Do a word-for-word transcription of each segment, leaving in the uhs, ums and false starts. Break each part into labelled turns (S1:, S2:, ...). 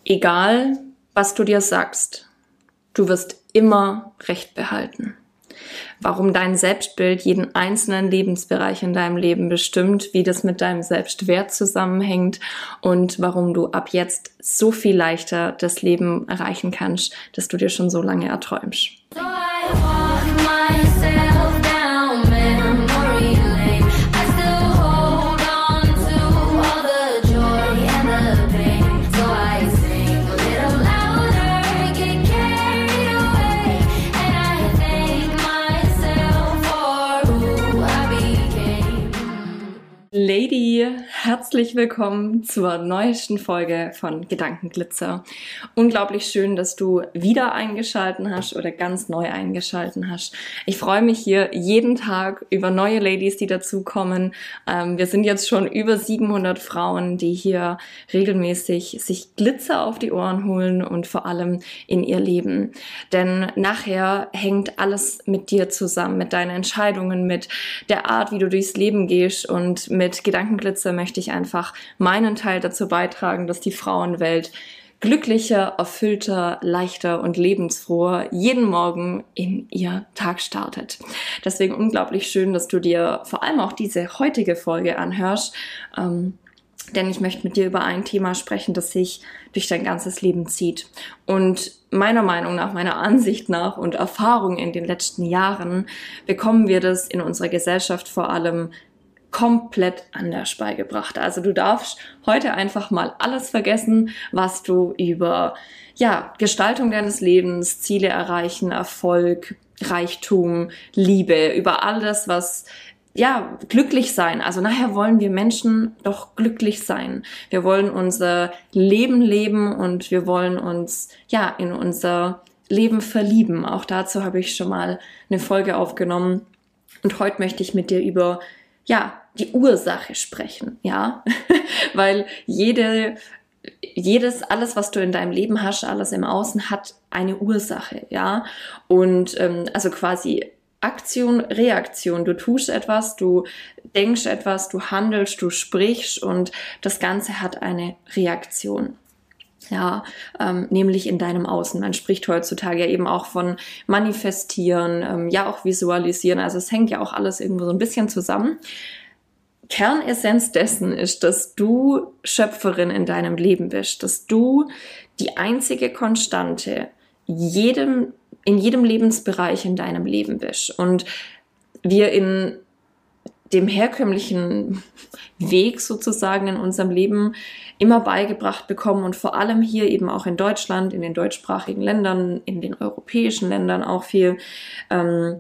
S1: Egal, was du dir sagst, du wirst immer Recht behalten. Warum dein Selbstbild jeden einzelnen Lebensbereich in deinem Leben bestimmt, wie das mit deinem Selbstwert zusammenhängt und warum du ab jetzt so viel leichter das Leben erreichen kannst, das du dir schon so lange erträumst. So I walk myself down memory lane. I still hold on to all the joy and the pain. So I sing a little louder, get carried away, and I thank myself for who I became. Lady, herzlich willkommen zur neuesten Folge von Gedankenglitzer. Unglaublich schön, dass du wieder eingeschalten hast oder ganz neu eingeschalten hast. Ich freue mich hier jeden Tag über neue Ladies, die dazukommen. Ähm, wir sind jetzt schon über siebenhundert Frauen, die hier regelmäßig sich Glitzer auf die Ohren holen und vor allem in ihr Leben. Denn nachher hängt alles mit dir zusammen, mit deinen Entscheidungen, mit der Art, wie du durchs Leben gehst, und mit Gedankenglitzer möchte ich einfach meinen Teil dazu beitragen, dass die Frauenwelt glücklicher, erfüllter, leichter und lebensfroher jeden Morgen in ihr Tag startet. Deswegen unglaublich schön, dass du dir vor allem auch diese heutige Folge anhörst, ähm, denn ich möchte mit dir über ein Thema sprechen, das sich durch dein ganzes Leben zieht. Und meiner Meinung nach, meiner Ansicht nach und Erfahrung in den letzten Jahren bekommen wir das in unserer Gesellschaft vor allem komplett anders beigebracht. Also du darfst heute einfach mal alles vergessen, was du über ja, Gestaltung deines Lebens, Ziele erreichen, Erfolg, Reichtum, Liebe, über all das, was ja, glücklich sein. Also nachher wollen wir Menschen doch glücklich sein. Wir wollen unser Leben leben und wir wollen uns ja in unser Leben verlieben. Auch dazu habe ich schon mal eine Folge aufgenommen. Und heute möchte ich mit dir über ja, die Ursache sprechen, ja, weil jede, jedes, alles, was du in deinem Leben hast, alles im Außen hat eine Ursache, ja, und ähm, also quasi Aktion, Reaktion, du tust etwas, du denkst etwas, du handelst, du sprichst und das Ganze hat eine Reaktion. Ja, ähm, nämlich in deinem Außen. Man spricht heutzutage ja eben auch von Manifestieren, ähm, ja auch Visualisieren. Also es hängt ja auch alles irgendwo so ein bisschen zusammen. Kernessenz dessen ist, dass du Schöpferin in deinem Leben bist, dass du die einzige Konstante jedem, in jedem Lebensbereich in deinem Leben bist. Und wir in dem herkömmlichen Weg sozusagen in unserem Leben immer beigebracht bekommen und vor allem hier eben auch in Deutschland, in den deutschsprachigen Ländern, in den europäischen Ländern auch viel, ähm,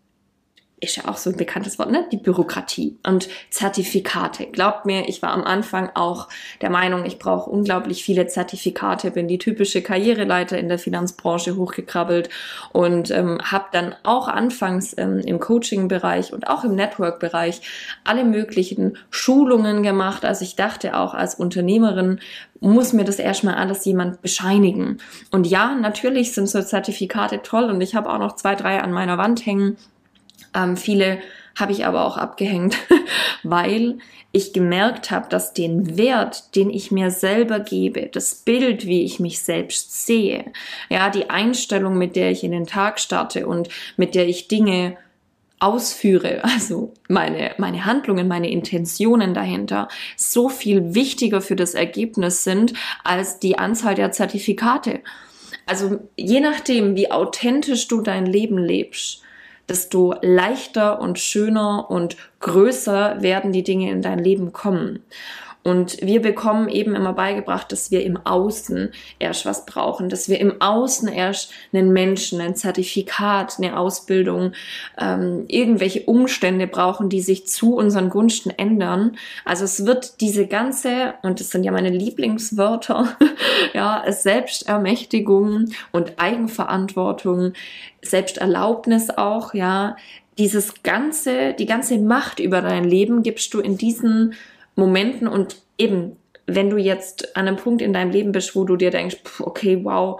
S1: ist ja auch so ein bekanntes Wort, ne? Die Bürokratie und Zertifikate. Glaubt mir, ich war am Anfang auch der Meinung, ich brauche unglaublich viele Zertifikate, bin die typische Karriereleiter in der Finanzbranche hochgekrabbelt und ähm, habe dann auch anfangs ähm, im Coaching-Bereich und auch im Network-Bereich alle möglichen Schulungen gemacht. Also ich dachte auch als Unternehmerin, muss mir das erstmal alles jemand bescheinigen. Und ja, natürlich sind so Zertifikate toll und ich habe auch noch zwei, drei an meiner Wand hängen. Ähm, viele habe ich aber auch abgehängt, weil ich gemerkt habe, dass den Wert, den ich mir selber gebe, das Bild, wie ich mich selbst sehe, ja, die Einstellung, mit der ich in den Tag starte und mit der ich Dinge ausführe, also meine, meine Handlungen, meine Intentionen dahinter, so viel wichtiger für das Ergebnis sind als die Anzahl der Zertifikate. Also je nachdem, wie authentisch du dein Leben lebst, desto leichter und schöner und größer werden die Dinge in dein Leben kommen. Und wir bekommen eben immer beigebracht, dass wir im Außen erst was brauchen, dass wir im Außen erst einen Menschen, ein Zertifikat, eine Ausbildung, ähm, irgendwelche Umstände brauchen, die sich zu unseren Gunsten ändern. Also es wird diese ganze, und das sind ja meine Lieblingswörter, ja, Selbstermächtigung und Eigenverantwortung, Selbsterlaubnis auch, ja, dieses ganze, die ganze Macht über dein Leben gibst du in diesen Momenten und eben, wenn du jetzt an einem Punkt in deinem Leben bist, wo du dir denkst, okay, wow,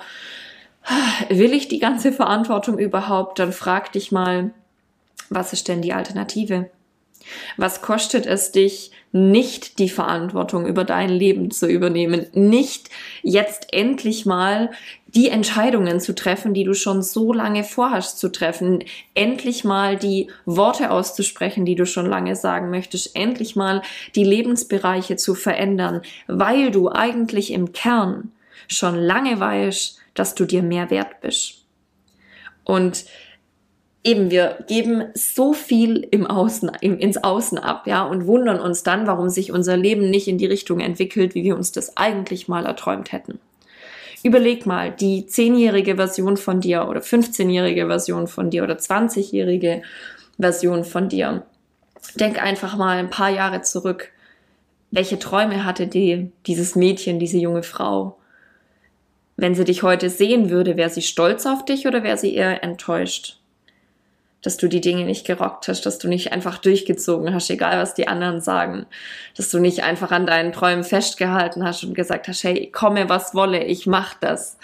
S1: will ich die ganze Verantwortung überhaupt? Dann frag dich mal, was ist denn die Alternative? Was kostet es dich, nicht die Verantwortung über dein Leben zu übernehmen, nicht jetzt endlich mal die Entscheidungen zu treffen, die du schon so lange vorhast zu treffen, endlich mal die Worte auszusprechen, die du schon lange sagen möchtest, endlich mal die Lebensbereiche zu verändern, weil du eigentlich im Kern schon lange weißt, dass du dir mehr wert bist. Und eben, wir geben so viel im Außen, im, ins Außen ab, ja, und wundern uns dann, warum sich unser Leben nicht in die Richtung entwickelt, wie wir uns das eigentlich mal erträumt hätten. Überleg mal, die zehnjährige Version von dir oder fünfzehnjährige Version von dir oder zwanzigjährige Version von dir. Denk einfach mal ein paar Jahre zurück. Welche Träume hatte die, dieses Mädchen, diese junge Frau? Wenn sie dich heute sehen würde, wäre sie stolz auf dich oder wäre sie eher enttäuscht? Dass du die Dinge nicht gerockt hast, dass du nicht einfach durchgezogen hast, egal was die anderen sagen, dass du nicht einfach an deinen Träumen festgehalten hast und gesagt hast, hey, komme was wolle, ich mach das.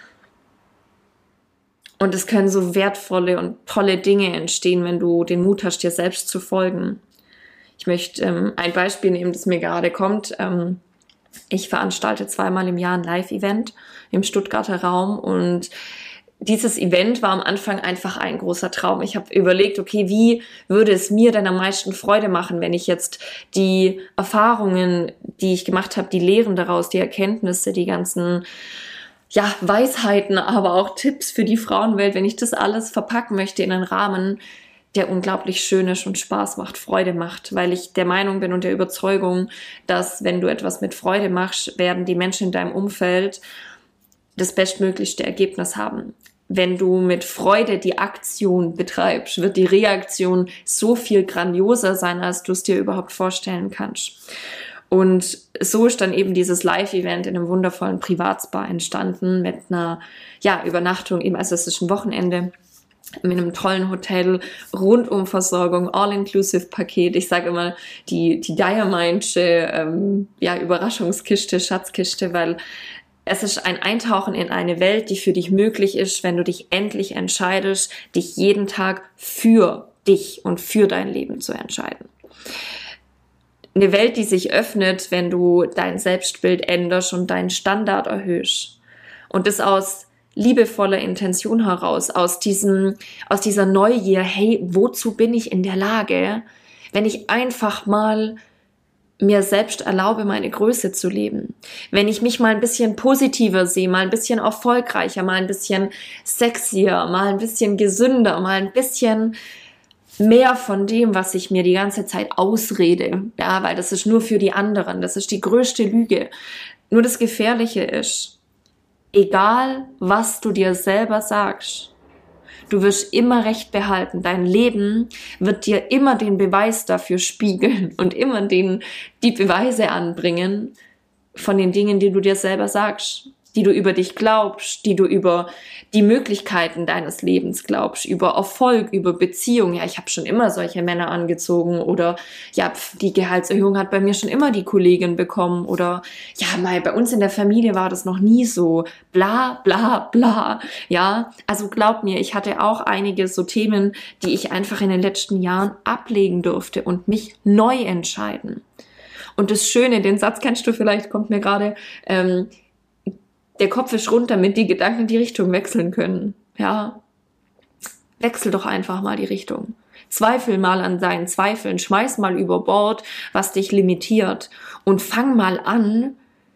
S1: Und es können so wertvolle und tolle Dinge entstehen, wenn du den Mut hast, dir selbst zu folgen. Ich möchte ähm, ein Beispiel nehmen, das mir gerade kommt. Ähm, ich veranstalte zweimal im Jahr ein Live-Event im Stuttgarter Raum und dieses Event war am Anfang einfach ein großer Traum. Ich habe überlegt, okay, wie würde es mir denn am meisten Freude machen, wenn ich jetzt die Erfahrungen, die ich gemacht habe, die Lehren daraus, die Erkenntnisse, die ganzen ja, Weisheiten, aber auch Tipps für die Frauenwelt, wenn ich das alles verpacken möchte in einen Rahmen, der unglaublich schön ist und Spaß macht, Freude macht, weil ich der Meinung bin und der Überzeugung, dass wenn du etwas mit Freude machst, werden die Menschen in deinem Umfeld das bestmöglichste Ergebnis haben. Wenn du mit Freude die Aktion betreibst, wird die Reaktion so viel grandioser sein, als du es dir überhaupt vorstellen kannst. Und so ist dann eben dieses Live-Event in einem wundervollen Privatspa entstanden mit einer ja, Übernachtung eben, also es ist ein Wochenende mit einem tollen Hotel, Rundumversorgung, All-Inclusive-Paket. Ich sage immer die, die Diamandsche ähm, ja, Überraschungskiste, Schatzkiste, weil es ist ein Eintauchen in eine Welt, die für dich möglich ist, wenn du dich endlich entscheidest, dich jeden Tag für dich und für dein Leben zu entscheiden. Eine Welt, die sich öffnet, wenn du dein Selbstbild änderst und deinen Standard erhöhst. Und das aus liebevoller Intention heraus, aus diesem, aus dieser Neugier, hey, wozu bin ich in der Lage, wenn ich einfach mal mir selbst erlaube, meine Größe zu leben. Wenn ich mich mal ein bisschen positiver sehe, mal ein bisschen erfolgreicher, mal ein bisschen sexier, mal ein bisschen gesünder, mal ein bisschen mehr von dem, was ich mir die ganze Zeit ausrede. Ja, weil das ist nur für die anderen. Das ist die größte Lüge. Nur das Gefährliche ist, egal was du dir selber sagst, du wirst immer Recht behalten. Dein Leben wird dir immer den Beweis dafür spiegeln und immer den, die Beweise anbringen von den Dingen, die du dir selber sagst, die du über dich glaubst, die du über die Möglichkeiten deines Lebens glaubst, über Erfolg, über Beziehung. Ja, ich habe schon immer solche Männer angezogen oder ja, die Gehaltserhöhung hat bei mir schon immer die Kollegin bekommen oder ja, mal bei uns in der Familie war das noch nie so. Bla, bla, bla. Ja, also glaub mir, ich hatte auch einige so Themen, die ich einfach in den letzten Jahren ablegen durfte und mich neu entscheiden. Und das Schöne, den Satz kennst du vielleicht, kommt mir gerade, ähm, der Kopf ist rund, damit die Gedanken die Richtung wechseln können. Ja, wechsel doch einfach mal die Richtung. Zweifel mal an deinen Zweifeln, schmeiß mal über Bord, was dich limitiert und fang mal an,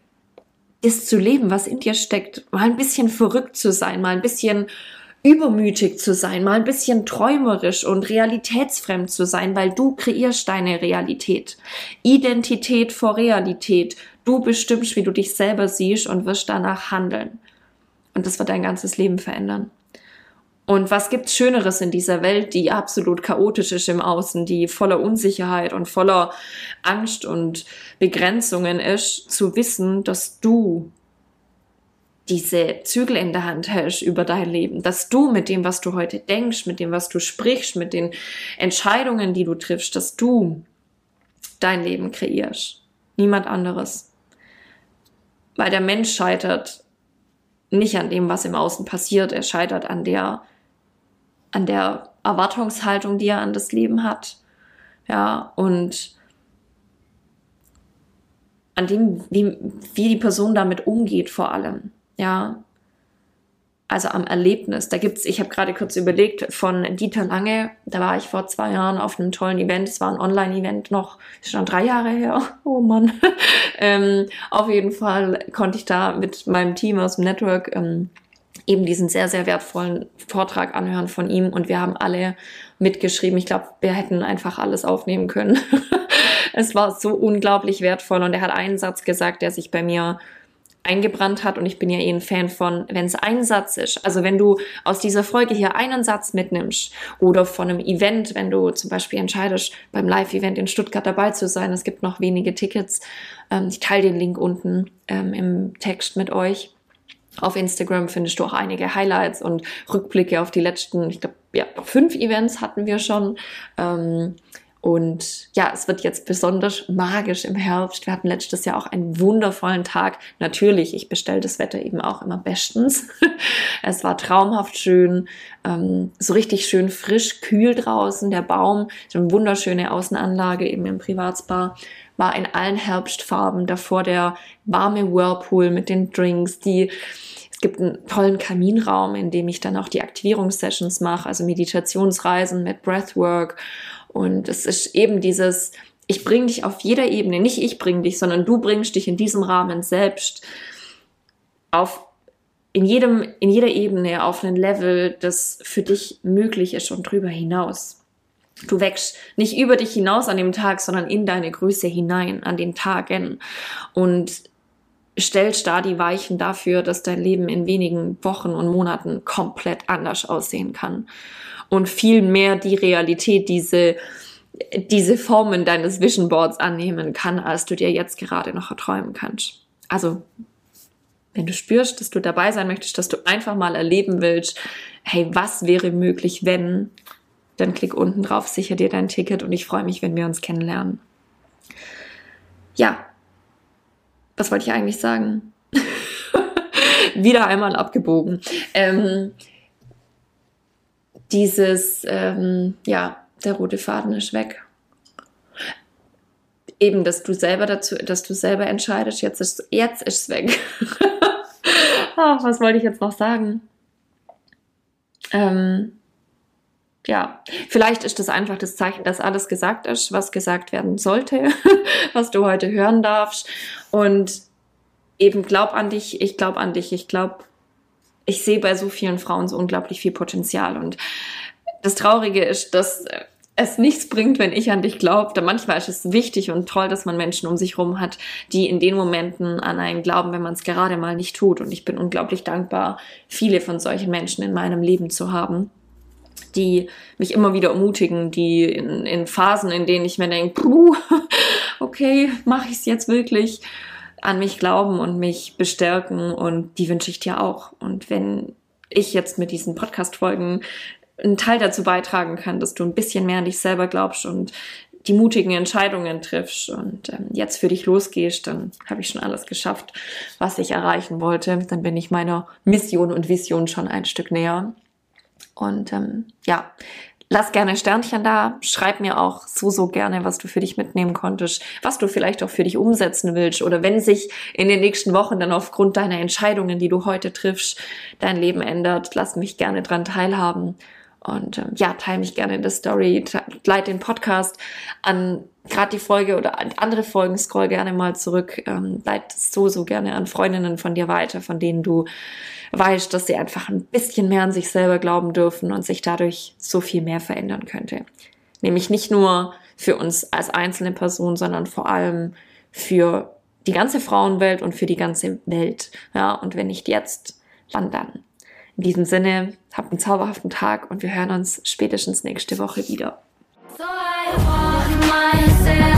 S1: das zu leben, was in dir steckt. Mal ein bisschen verrückt zu sein, mal ein bisschen übermütig zu sein, mal ein bisschen träumerisch und realitätsfremd zu sein, weil du kreierst deine Realität. Identität vor Realität. Du bestimmst, wie du dich selber siehst und wirst danach handeln. Und das wird dein ganzes Leben verändern. Und was gibt's Schöneres in dieser Welt, die absolut chaotisch ist im Außen, die voller Unsicherheit und voller Angst und Begrenzungen ist, zu wissen, dass du diese Zügel in der Hand hältst über dein Leben, dass du mit dem, was du heute denkst, mit dem, was du sprichst, mit den Entscheidungen, die du triffst, dass du dein Leben kreierst. Niemand anderes. Weil der Mensch scheitert nicht an dem, was im Außen passiert. Er scheitert an der, an der Erwartungshaltung, die er an das Leben hat. Ja, und an dem, wie, wie die Person damit umgeht vor allem, ja, also am Erlebnis. Da gibt's, ich habe gerade kurz überlegt, von Dieter Lange, da war ich vor zwei Jahren auf einem tollen Event, es war ein Online-Event noch, schon drei Jahre her, oh Mann. ähm, auf jeden Fall konnte ich da mit meinem Team aus dem Network ähm, eben diesen sehr, sehr wertvollen Vortrag anhören von ihm und wir haben alle mitgeschrieben. Ich glaube, wir hätten einfach alles aufnehmen können. Es war so unglaublich wertvoll und er hat einen Satz gesagt, der sich bei mir eingebrannt hat und ich bin ja eh ein Fan von, wenn es ein Satz ist, also wenn du aus dieser Folge hier einen Satz mitnimmst oder von einem Event, wenn du zum Beispiel entscheidest, beim Live-Event in Stuttgart dabei zu sein, es gibt noch wenige Tickets, ähm, ich teile den Link unten ähm, im Text mit euch. Auf Instagram findest du auch einige Highlights und Rückblicke auf die letzten, ich glaube, ja, fünf Events hatten wir schon. Ähm, und ja, es wird jetzt besonders magisch im Herbst. Wir hatten letztes Jahr auch einen wundervollen Tag. Natürlich, ich bestelle das Wetter eben auch immer bestens. Es war traumhaft schön, ähm, so richtig schön frisch, kühl draußen. Der Baum, so eine wunderschöne Außenanlage eben im Privatspa, war in allen Herbstfarben. Davor der warme Whirlpool mit den Drinks, die es gibt einen tollen Kaminraum, in dem ich dann auch die Aktivierungssessions mache, also Meditationsreisen mit Breathwork. Und es ist eben dieses, ich bringe dich auf jeder Ebene, nicht ich bringe dich, sondern du bringst dich in diesem Rahmen selbst auf in jedem, in jeder Ebene auf ein Level, das für dich möglich ist und drüber hinaus. Du wächst nicht über dich hinaus an dem Tag, sondern in deine Größe hinein, an den Tagen. Und stellst da die Weichen dafür, dass dein Leben in wenigen Wochen und Monaten komplett anders aussehen kann. Und viel mehr die Realität, diese, diese Formen deines Vision Boards annehmen kann, als du dir jetzt gerade noch erträumen kannst. Also, wenn du spürst, dass du dabei sein möchtest, dass du einfach mal erleben willst, hey, was wäre möglich, wenn, dann klick unten drauf, sicher dir dein Ticket und ich freue mich, wenn wir uns kennenlernen. Ja, was wollte ich eigentlich sagen? Wieder einmal abgebogen. Ähm, dieses, ähm, ja, der rote Faden ist weg. Eben, dass du selber dazu, dass du selber entscheidest, jetzt ist, jetzt ist es weg. Ach, was wollte ich jetzt noch sagen? Ähm, ja, vielleicht ist das einfach das Zeichen, dass alles gesagt ist, was gesagt werden sollte, was du heute hören darfst. Und eben glaub an dich, ich glaube an dich, ich glaube, ich sehe bei so vielen Frauen so unglaublich viel Potenzial. Und das Traurige ist, dass es nichts bringt, wenn ich an dich glaube. Manchmal ist es wichtig und toll, dass man Menschen um sich herum hat, die in den Momenten an einen glauben, wenn man es gerade mal nicht tut. Und ich bin unglaublich dankbar, viele von solchen Menschen in meinem Leben zu haben, die mich immer wieder ermutigen, die in, in Phasen, in denen ich mir denke, puh, okay, mache ich es jetzt wirklich, an mich glauben und mich bestärken und die wünsche ich dir auch. Und wenn ich jetzt mit diesen Podcast-Folgen einen Teil dazu beitragen kann, dass du ein bisschen mehr an dich selber glaubst und die mutigen Entscheidungen triffst und ähm, jetzt für dich losgehst, dann habe ich schon alles geschafft, was ich erreichen wollte. Dann bin ich meiner Mission und Vision schon ein Stück näher. Und ähm, ja, lass gerne Sternchen da, schreib mir auch so, so gerne, was du für dich mitnehmen konntest, was du vielleicht auch für dich umsetzen willst oder wenn sich in den nächsten Wochen dann aufgrund deiner Entscheidungen, die du heute triffst, dein Leben ändert, lass mich gerne dran teilhaben und ähm, ja, teile mich gerne in der Story, leite den Podcast an, gerade die Folge oder andere Folgen, scroll gerne mal zurück, ähm, leite so, so gerne an Freundinnen von dir weiter, von denen du weißt, dass sie einfach ein bisschen mehr an sich selber glauben dürfen und sich dadurch so viel mehr verändern könnte. Nämlich nicht nur für uns als einzelne Person, sondern vor allem für die ganze Frauenwelt und für die ganze Welt. Ja, und wenn nicht jetzt, wann dann? In diesem Sinne, habt einen zauberhaften Tag und wir hören uns spätestens nächste Woche wieder. So I walk myself.